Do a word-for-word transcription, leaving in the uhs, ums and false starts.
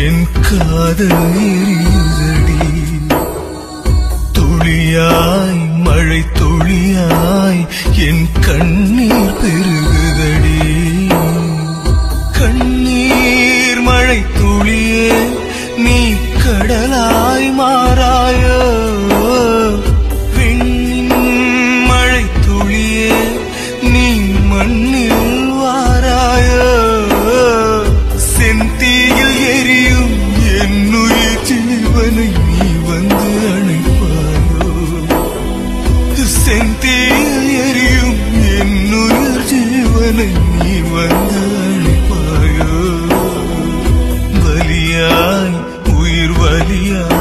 என் காதல் எரியுதடி. துளியாய் மழை துளியாய் என் கண்ணீர் பெருகுதடி. கண்ணீர் மழை துளியே நீ கடலாய் மாறாயோ. விண்ணின் மழை துளியே நீ மண்ணில் வாராயோ. செந்தீயில் எரியும் என்னுயிர் ஜீவனை நீ வந்து அணைப்பாயோ. செந்தீயில் எரியும் என்னுயிர் ஜீவனை நீ வந்து அணைப்பாயோ. வலியாய் உயிர் வலியாய்